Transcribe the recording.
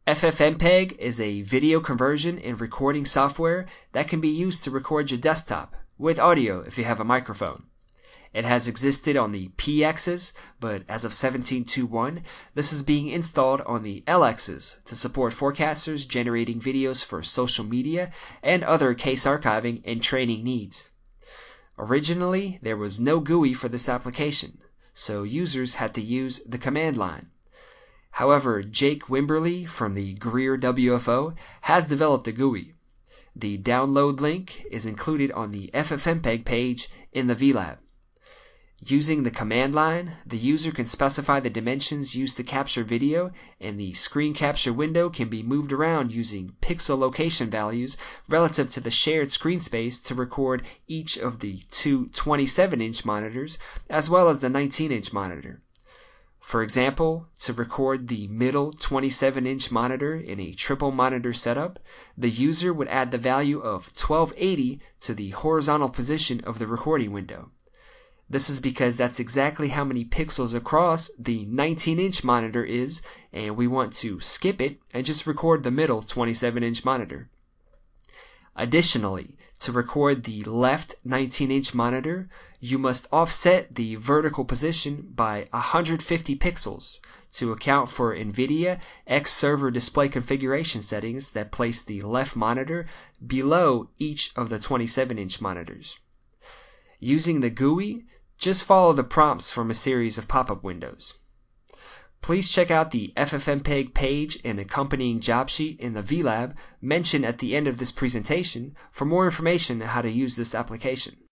FFmpeg is a video conversion and recording software that can be used to record your desktop, with audio if you have a microphone. It has existed on the PXs, but as of 17.2.1, this is being installed on the LXs to support forecasters generating videos for social media and other case archiving and training needs. Originally, there was no GUI for this application, so users had to use the command line. However, Jake Wimberly from the Greer WFO has developed a GUI. The download link is included on the FFmpeg page in the VLab. Using the command line, the user can specify the dimensions used to capture video, and the screen capture window can be moved around using pixel location values relative to the shared screen space to record each of the two 27-inch monitors as well as the 19-inch monitor. For example, to record the middle 27-inch monitor in a triple monitor setup, the user would add the value of 1280 to the horizontal position of the recording window. This is because that's exactly how many pixels across the 19-inch monitor is, and we want to skip it and just record the middle 27-inch monitor. Additionally, to record the left 19-inch monitor, you must offset the vertical position by 150 pixels to account for NVIDIA X-Server display configuration settings that place the left monitor below each of the 27-inch monitors. Using the GUI, just follow the prompts from a series of pop-up windows. Please check out the FFmpeg page and accompanying job sheet in the VLab mentioned at the end of this presentation for more information on how to use this application.